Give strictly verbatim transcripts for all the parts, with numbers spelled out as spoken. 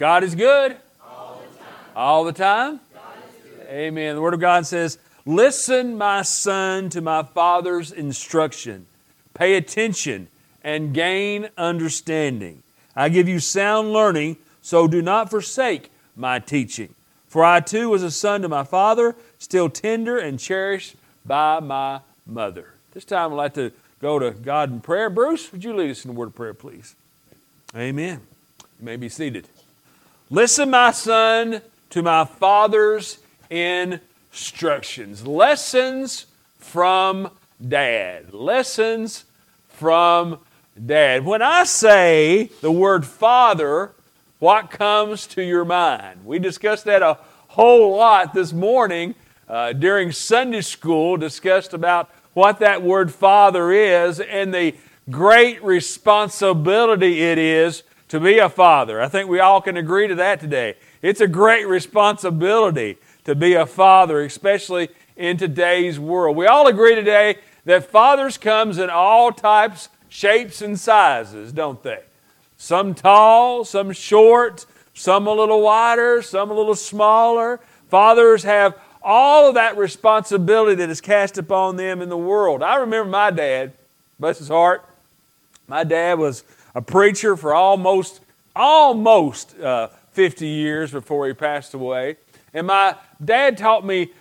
God is good. All the time. All the time. God is good. Amen. The Word of God says, listen, my son, to my Father's instruction. Pay attention and gain understanding. I give you sound learning, so do not forsake my teaching. For I too was a son to my father, still tender and cherished by my mother. This time I'd like to go to God in prayer. Bruce, would you lead us in a word of prayer, please? Amen. You may be seated. Listen, my son, to my Father's instructions. Lessons from Dad. Lessons from Dad. When I say the word Father, what comes to your mind? We discussed that a whole lot this morning uh, during Sunday school, discussed about what that word Father is and the great responsibility it is to be a father. I think we all can agree to that today. It's a great responsibility to be a father, especially in today's world. We all agree today that fathers comes in all types, shapes, and sizes, don't they? Some tall, some short, some a little wider, some a little smaller. Fathers have all of that responsibility that is cast upon them in the world. I remember my dad, bless his heart, my dad was a preacher for almost, almost uh, fifty years before he passed away. And my dad taught me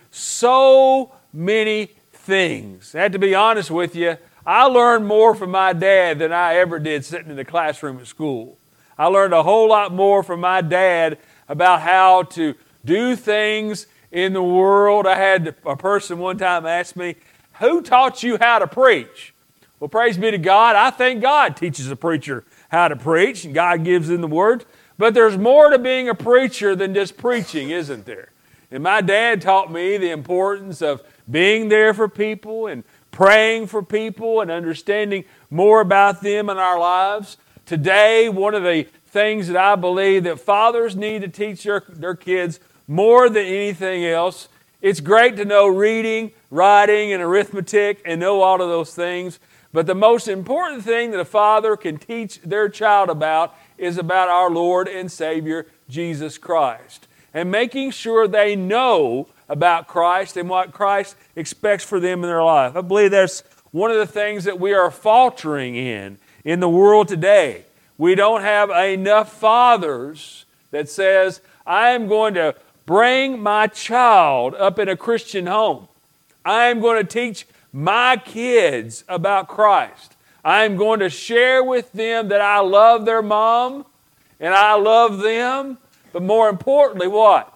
so many things. I had to be honest with you, I learned more from my dad than I ever did sitting in the classroom at school. I learned a whole lot more from my dad about how to do things in the world. I had a person one time ask me, who taught you how to preach? Well, praise be to God. I think God teaches a preacher how to preach, and God gives in the Word. But there's more to being a preacher than just preaching, isn't there? And my dad taught me the importance of being there for people and praying for people and understanding more about them in our lives. Today, one of the things that I believe that fathers need to teach their, their kids more than anything else, it's great to know reading, writing, and arithmetic and know all of those things. But the most important thing that a father can teach their child about is about our Lord and Savior, Jesus Christ. And making sure they know about Christ and what Christ expects for them in their life. I believe that's one of the things that we are faltering in, in the world today. We don't have enough fathers that says, I am going to bring my child up in a Christian home. I am going to teach my kids about Christ. I am going to share with them that I love their mom and I love them. But more importantly, what?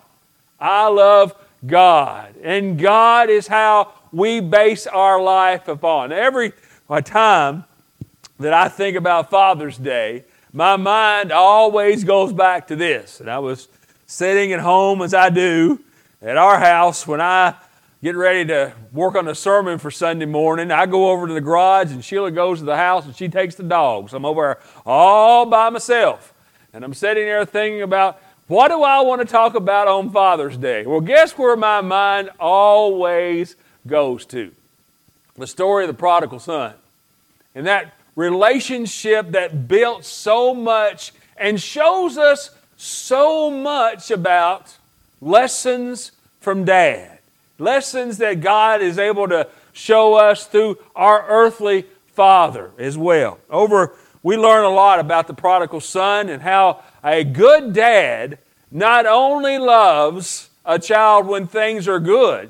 I love God. And God is how we base our life upon. Every time that I think about Father's Day, my mind always goes back to this. And I was sitting at home, as I do, at our house when I get ready to work on a sermon for Sunday morning. I go over to the garage and Sheila goes to the house and she takes the dogs. I'm over there all by myself. And I'm sitting there thinking about, what do I want to talk about on Father's Day? Well, guess where my mind always goes to? The story of the prodigal son. And that relationship that built so much and shows us so much about lessons from Dad. Lessons that God is able to show us through our earthly father as well. Over, we learn a lot about the prodigal son and how a good dad not only loves a child when things are good,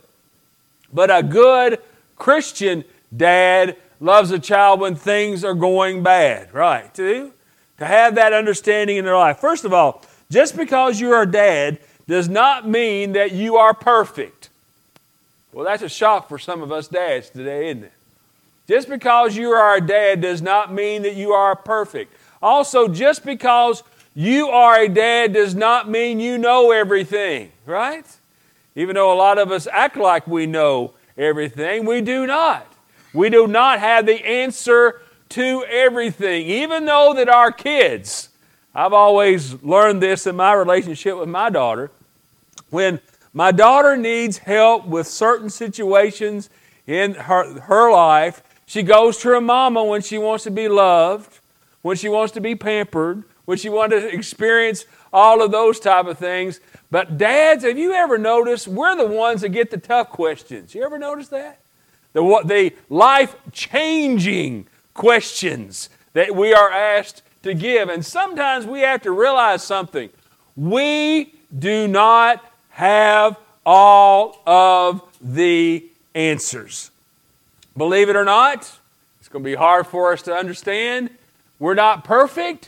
but a good Christian dad loves a child when things are going bad, right? To, to have that understanding in their life. First of all, just because you're a dad does not mean that you are perfect. Well, that's a shock for some of us dads today, isn't it? Just because you are a dad does not mean that you are perfect. Also, just because you are a dad does not mean you know everything, right? Even though a lot of us act like we know everything, we do not. We do not have the answer to everything, even though that our kids, I've always learned this in my relationship with my daughter, when my daughter needs help with certain situations in her, her life, she goes to her mama when she wants to be loved, when she wants to be pampered, which you want to experience all of those type of things. But dads, have you ever noticed we're the ones that get the tough questions? You ever notice that? The, the life-changing questions that we are asked to give. And sometimes we have to realize something. We do not have all of the answers. Believe it or not, it's going to be hard for us to understand. We're not perfect,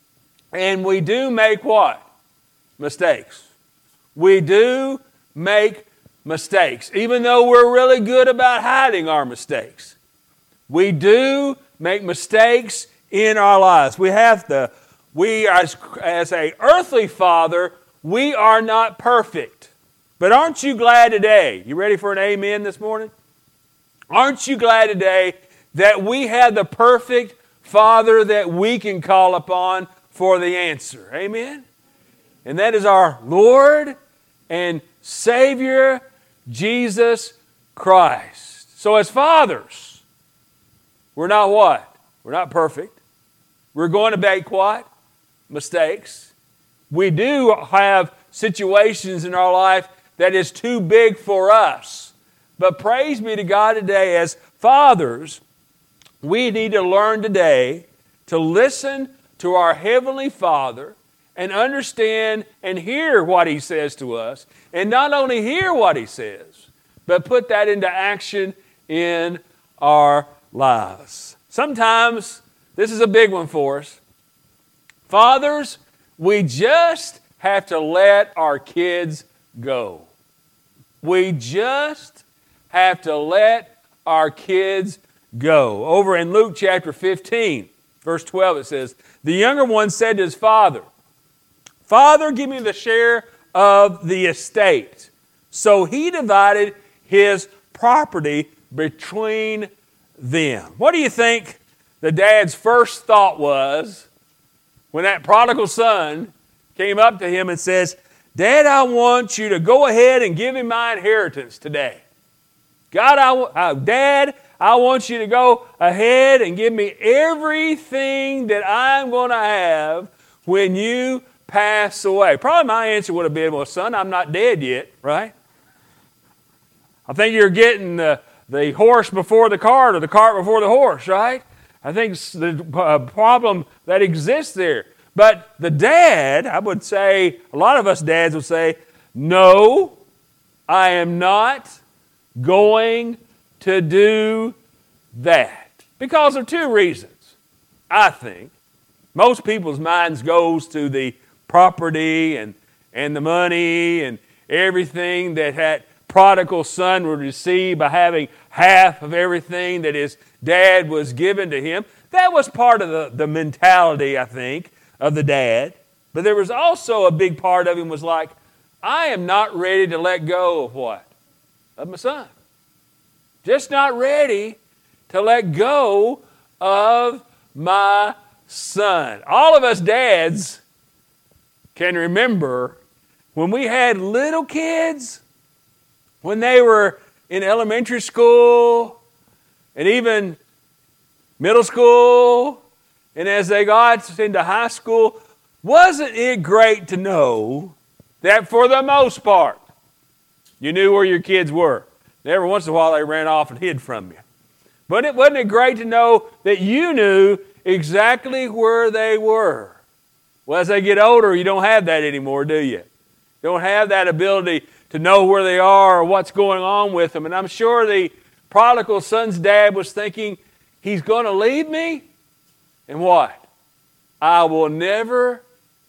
and we do make what? Mistakes. We do make mistakes, even though we're really good about hiding our mistakes. We do make mistakes in our lives. We have to, we as, as a earthly father, we are not perfect. But aren't you glad today? You ready for an amen this morning? Aren't you glad today that we have the perfect Father that we can call upon for the answer? Amen? And that is our Lord and Savior, Jesus Christ. So as fathers, we're not what? We're not perfect. We're going to make what? Mistakes. We do have situations in our life that is too big for us. But praise be to God today, as fathers, we need to learn today to listen to our Heavenly Father and understand and hear what He says to us. And not only hear what He says, but put that into action in our lives. Sometimes, this is a big one for us. Fathers, we just have to let our kids go. We just have to let our kids go. Over in Luke chapter fifteen, verse twelve, it says, the younger one said to his father, Father, give me the share of the estate. So he divided his property between them. What do you think the dad's first thought was when that prodigal son came up to him and says, Dad, I want you to go ahead and give me my inheritance today. God, I, uh, Dad, I want you to go ahead and give me everything that I'm going to have when you pass away. Probably my answer would have been, well, son, I'm not dead yet, right? I think you're getting the, the horse before the cart or the cart before the horse, right? I think the uh, problem that exists there. But the dad, I would say, a lot of us dads would say, no, I am not going to do that. Because of two reasons, I think. Most people's minds goes to the property and, and the money and everything that that prodigal son would receive by having half of everything that his dad was given to him. That was part of the, the mentality, I think, of the dad. But there was also a big part of him was like, I am not ready to let go of what? Of my son. Just not ready to let go of my son. All of us dads can remember when we had little kids, when they were in elementary school and even middle school, and as they got into high school, wasn't it great to know that for the most part, you knew where your kids were? Every once in a while they ran off and hid from you. But it wasn't it great to know that you knew exactly where they were? Well, as they get older, you don't have that anymore, do you? You don't have that ability to know where they are or what's going on with them. And I'm sure the prodigal son's dad was thinking, he's going to leave me? And what? I will never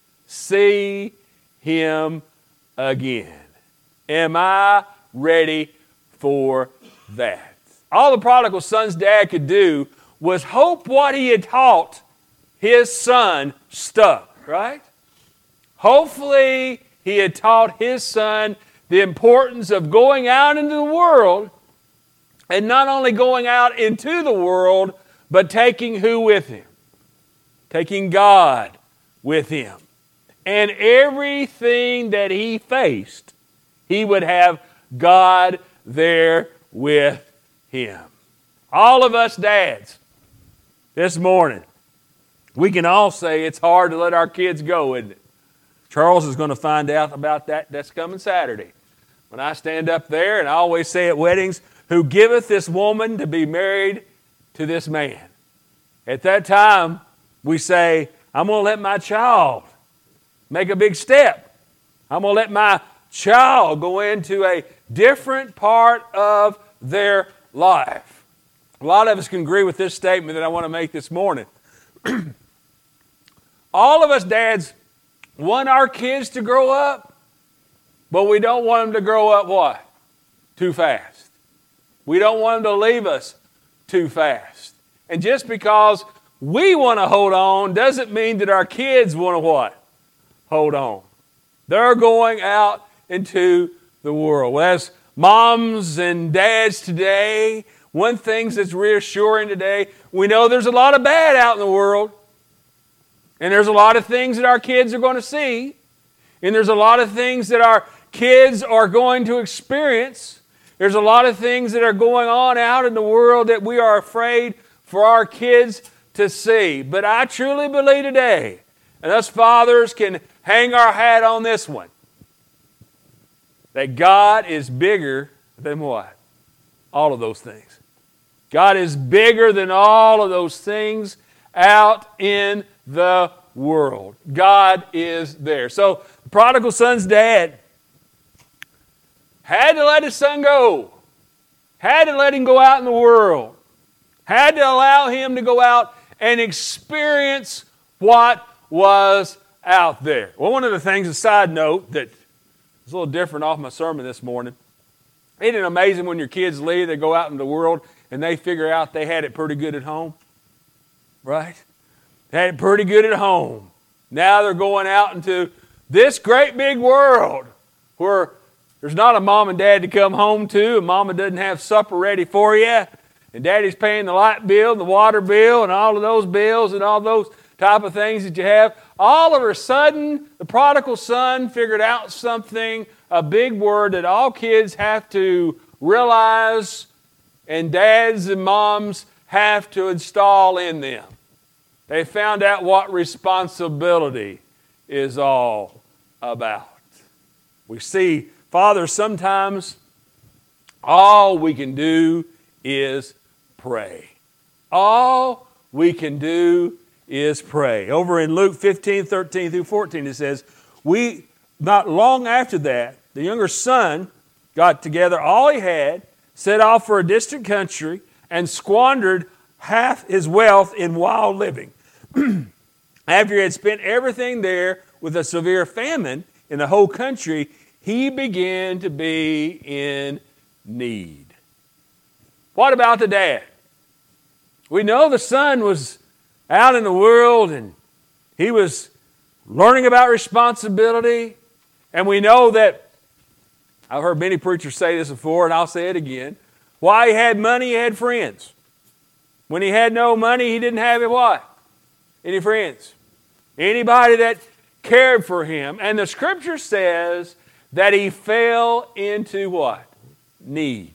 see him again. Am I ready for that? All the prodigal son's dad could do was hope what he had taught his son stuck, right? Hopefully he had taught his son the importance of going out into the world, and not only going out into the world, but taking who with him? Taking God with him. And everything that he faced, he would have God there with him. All of us dads this morning, We can all say it's hard to let our kids go, isn't it? Charles is going to find out about that. That's coming Saturday. When I stand up there, and I always say at weddings, who giveth this woman to be married to this man? At that time, we say, I'm going to let my child make a big step. I'm going to let my child go into a different part of their life. A lot of us can agree with this statement that I want to make this morning. All of us dads want our kids to grow up, but we don't want them to grow up what? Too fast. We don't want them to leave us too fast. And just because we want to hold on doesn't mean that our kids want to what? Hold on. They're going out into the world. As moms and dads today, one thing that's reassuring today, we know there's a lot of bad out in the world. And there's a lot of things that our kids are going to see. And there's a lot of things that our kids are going to experience. There's a lot of things that are going on out in the world that we are afraid for our kids to see. But I truly believe today, and us fathers can hang our hat on this one, that God is bigger than what? All of those things. God is bigger than all of those things out in the world. God is there. So the prodigal son's dad had to let his son go. Had to let him go out in the world. Had to allow him to go out and experience what was out there. Well, one of the things, a side note, that is a little different off my sermon this morning. Isn't it amazing when your kids leave, they go out in the world, and they figure out they had it pretty good at home? Right? They had it pretty good at home. Now they're going out into this great big world where there's not a mom and dad to come home to, and mama doesn't have supper ready for you, and daddy's paying the light bill and the water bill and all of those bills and all those type of things that you have. All of a sudden, the prodigal son figured out something, a big word that all kids have to realize and dads and moms have to install in them. They found out what responsibility is all about. We see, fathers, sometimes all we can do is pray. All we can do is pray. Over in Luke fifteen, thirteen through fourteen, it says, we, not long after that, the younger son got together all he had, set off for a distant country, and squandered half his wealth in wild living. After he had spent everything there with a severe famine in the whole country, he began to be in need. What about the dad? We know the son was out in the world and he was learning about responsibility. And we know that, I've heard many preachers say this before, and I'll say it again. While he had money, he had friends. When he had no money, he didn't have what? Any friends. Anybody that cared for him. And the Scripture says that he fell into what? Need.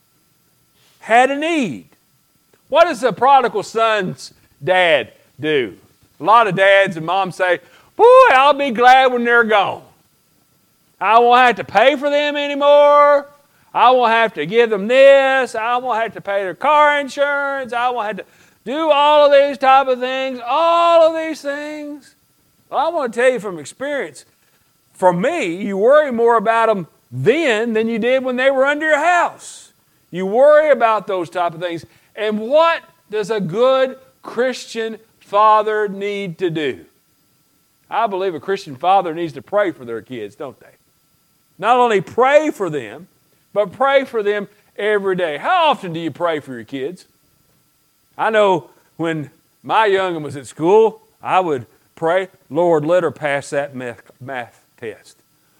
Had a need. What does the prodigal son's dad do? A lot of dads and moms say, boy, I'll be glad when they're gone. I won't have to pay for them anymore. I won't have to give them this. I won't have to pay their car insurance. I won't have to do all of these type of things. All of these things. Well, I want to tell you from experience, for me, you worry more about them then than you did when they were under your house. You worry about those type of things. And what does a good Christian father need to do? I believe a Christian father needs to pray for their kids, don't they? Not only pray for them, but pray for them every day. How often do you pray for your kids? I know when my young'un was at school, I would pray, Lord, let her pass that math, math test.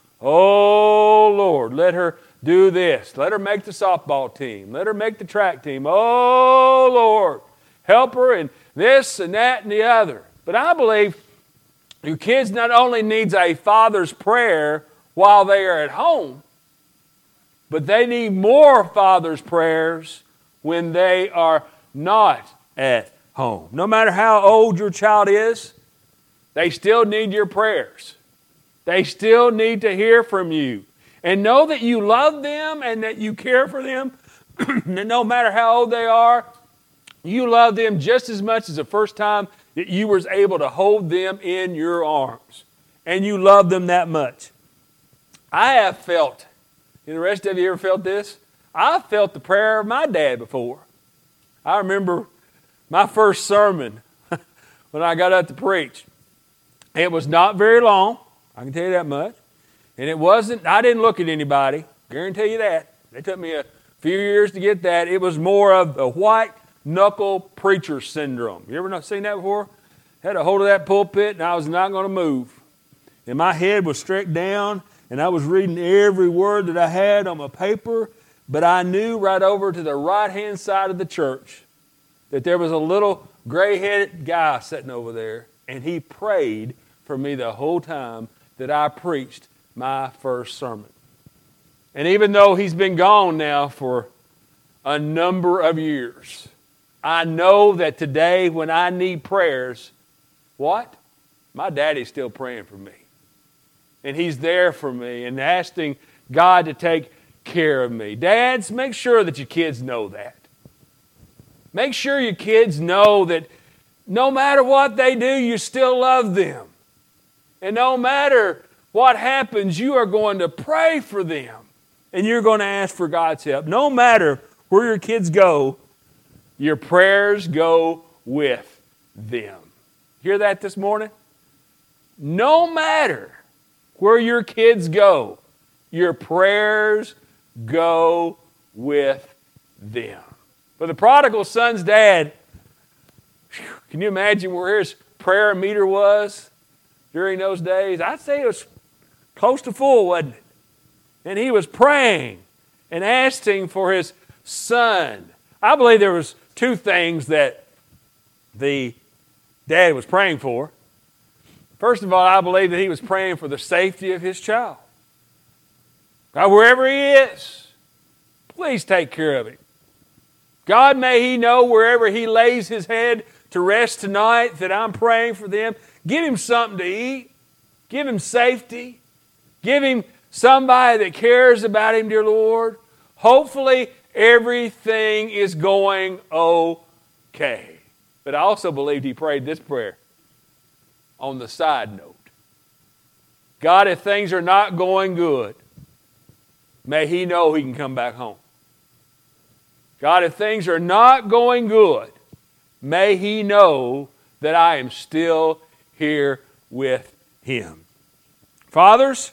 Oh, Lord, let her do this. Let her make the softball team. Let her make the track team. Oh, Lord, help her in this and that and the other. But I believe your kids not only needs a father's prayer while they are at home, but they need more father's prayers when they are not at home. No matter how old your child is, they still need your prayers. They still need to hear from you. And know that you love them and that you care for them. And no matter how old they are, you love them just as much as the first time that you were able to hold them in your arms. And you love them that much. I have felt, and the rest of you ever felt this? I've felt the prayer of my dad before. I remember my first sermon when I got up to preach. It was not very long, I can tell you that much. And it wasn't, I didn't look at anybody, guarantee you that. It took me a few years to get that. It was more of the white knuckle preacher syndrome. You ever not seen that before? Had a hold of that pulpit and I was not going to move. And my head was straight down and I was reading every word that I had on my paper. But I knew right over to the right-hand side of the church that there was a little gray-headed guy sitting over there, and he prayed for me the whole time that I preached my first sermon. And even though he's been gone now for a number of years, I know that today when I need prayers, what? My daddy's still praying for me. And he's there for me and asking God to take care of me. Dads, make sure that your kids know that. Make sure your kids know that no matter what they do, you still love them. And no matter what happens, you are going to pray for them. And you're going to ask for God's help. No matter where your kids go, your prayers go with them. Hear that this morning? No matter where your kids go, your prayers go with them. But the prodigal son's dad, whew, can you imagine where his prayer meter was during those days? I'd say it was close to full, wasn't it? And he was praying and asking for his son. I believe there was two things that the dad was praying for. First of all, I believe that he was praying for the safety of his child. God, wherever he is, please take care of him. God, may he know wherever he lays his head to rest tonight that I'm praying for them. Give him something to eat. Give him safety. Give him somebody that cares about him, dear Lord. Hopefully everything is going okay. But I also believed he prayed this prayer on the side note. God, if things are not going good, may he know he can come back home. God, if things are not going good, may he know that I am still here with him. Fathers,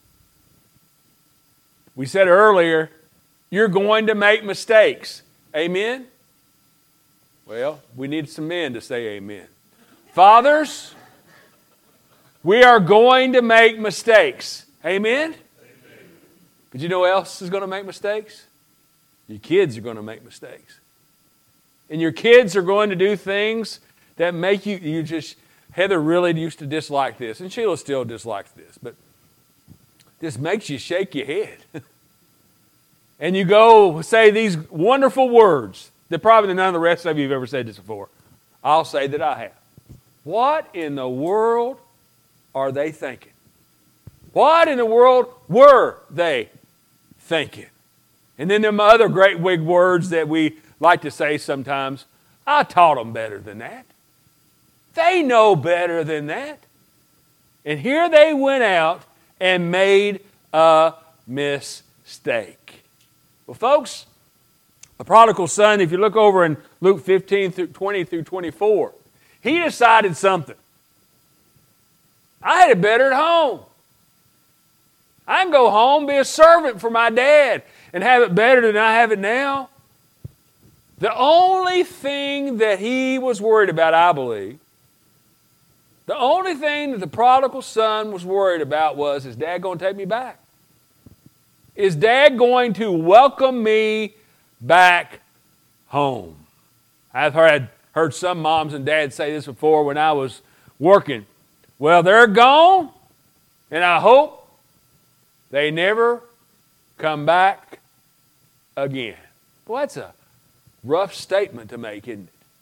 we said earlier, you're going to make mistakes. Amen? Well, we need some men to say amen. Fathers, we are going to make mistakes. Amen? But you know who else is going to make mistakes? Your kids are going to make mistakes. And your kids are going to do things that make you, you just, Heather really used to dislike this, and Sheila still dislikes this, but this makes you shake your head. And you go say these wonderful words that probably none of the rest of you have ever said this before. I'll say that I have. What in the world are they thinking? What in the world were they thinking? And then there are other great big words that we like to say sometimes. I taught them better than that. They know better than that. And here they went out and made a mistake. Well, folks, the prodigal son, if you look over in Luke fifteen, through twenty through twenty-four, he decided something. I had it better at home. I can go home, be a servant for my dad, and have it better than I have it now. The only thing that he was worried about, I believe, the only thing that the prodigal son was worried about was, is Dad going to take me back? Is Dad going to welcome me back home? I've heard, heard some moms and dads say this before when I was working. Well, they're gone, and I hope they never come back again. Well, that's a rough statement to make, isn't it?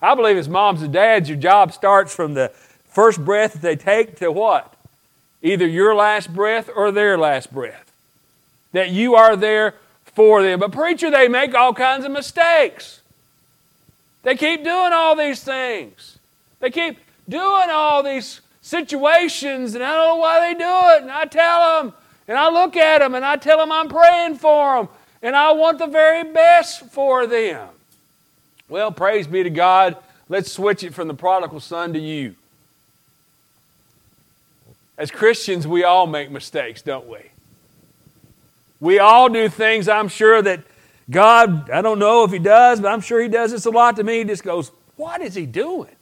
I believe as moms and dads, your job starts from the first breath that they take to what? Either your last breath or their last breath. That you are there for them. But preacher, they make all kinds of mistakes. They keep doing all these things. They keep doing all these situations, and I don't know why they do it. And I tell them, and I look at them, and I tell them I'm praying for them, and I want the very best for them. Well, praise be to God. Let's switch it from the prodigal son to you. As Christians, we all make mistakes, don't we? We all do things, I'm sure, that God, I don't know if He does, but I'm sure He does this a lot to me. He just goes, what is He doing?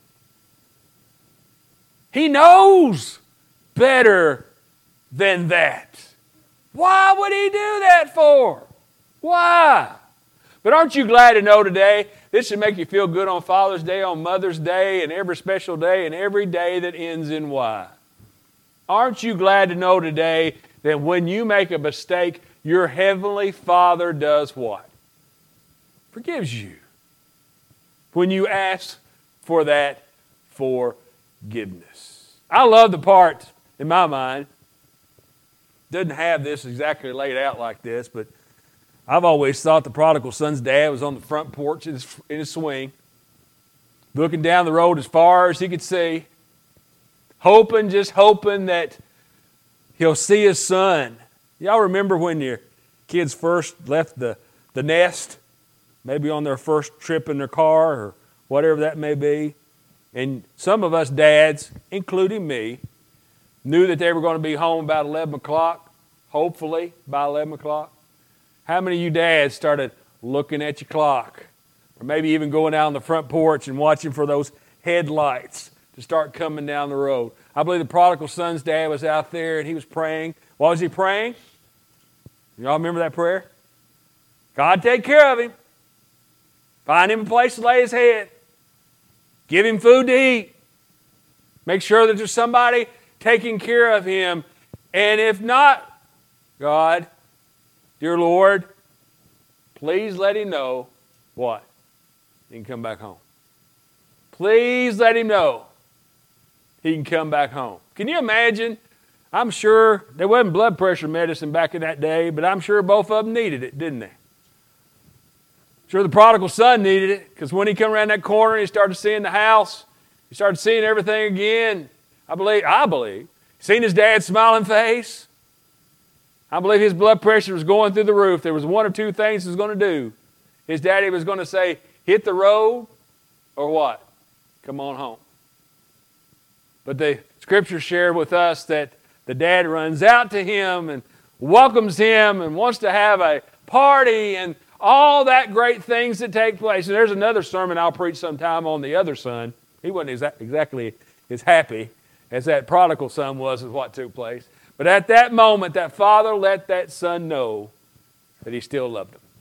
He knows better than that. Why would He do that for? Why? But aren't you glad to know today, this should make you feel good on Father's Day, on Mother's Day, and every special day, and every day that ends in Y. Aren't you glad to know today that when you make a mistake, your Heavenly Father does what? Forgives you. When you ask for that forgiveness. I love the part, in my mind, doesn't have this exactly laid out like this, but I've always thought the prodigal son's dad was on the front porch in his, in his swing, looking down the road as far as he could see, hoping, just hoping that he'll see his son. Y'all remember when your kids first left the, the nest, maybe on their first trip in their car or whatever that may be, and some of us dads, including me, knew that they were going to be home about eleven o'clock, hopefully by eleven o'clock. How many of you dads started looking at your clock? Or maybe even going out on the front porch and watching for those headlights to start coming down the road. I believe the prodigal son's dad was out there and he was praying. What was he praying? Y'all remember that prayer? God, take care of him. Find him a place to lay his head. Give him food to eat. Make sure that there's somebody taking care of him. And if not, God, dear Lord, please let him know what? He can come back home. Please let him know he can come back home. Can you imagine? I'm sure there wasn't blood pressure medicine back in that day, but I'm sure both of them needed it, didn't they? Sure, the prodigal son needed it, because when he came around that corner and he started seeing the house, he started seeing everything again. I believe, I believe, seen his dad's smiling face. I believe his blood pressure was going through the roof. There was one or two things he was going to do. His daddy was going to say, hit the road, or what? Come on home. But the scriptures share with us that the dad runs out to him and welcomes him and wants to have a party and all that great things that take place. And there's another sermon I'll preach sometime on the other son. He wasn't exa- exactly as happy as that prodigal son was with what took place. But at that moment, that father let that son know that he still loved him.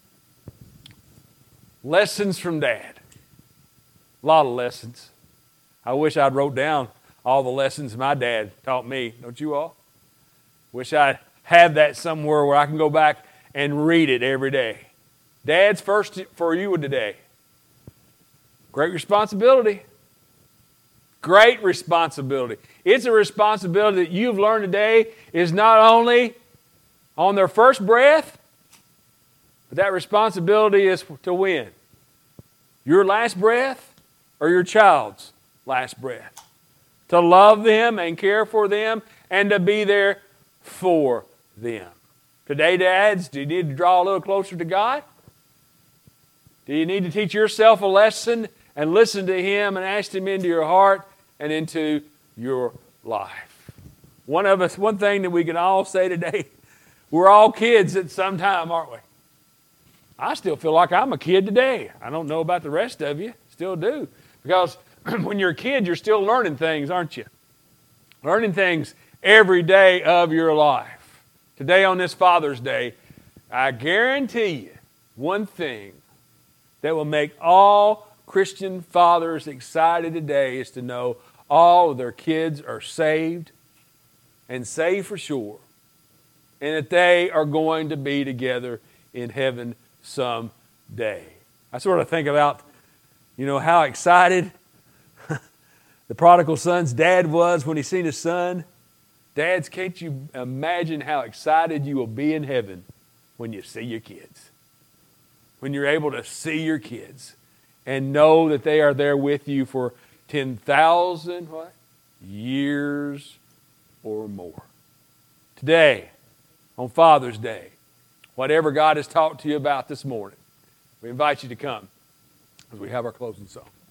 Lessons from Dad. A lot of lessons. I wish I'd wrote down all the lessons my dad taught me. Don't you all? Wish I'd have that somewhere where I can go back and read it every day. Dad's first for you today. Great responsibility. Great responsibility. It's a responsibility that you've learned today is not only on their first breath, but that responsibility is to win. Your last breath or your child's last breath. To love them and care for them and to be there for them. Today, dads, do you need to draw a little closer to God? Do you need to teach yourself a lesson and listen to Him and ask Him into your heart and into your life? One of us, one thing that we can all say today, we're all kids at some time, aren't we? I still feel like I'm a kid today. I don't know about the rest of you. Still do. Because when you're a kid, you're still learning things, aren't you? Learning things every day of your life. Today on this Father's Day, I guarantee you one thing that will make all Christian fathers excited today is to know all of their kids are saved and saved for sure, and that they are going to be together in heaven someday. I sort of think about You know how excited the prodigal son's dad was when he seen his son? Dads, can't you imagine how excited you will be in heaven when you see your kids? When you're able to see your kids and know that they are there with you for ten thousand what? Years or more. Today, on Father's Day, whatever God has talked to you about this morning, we invite you to come as we have our closing song.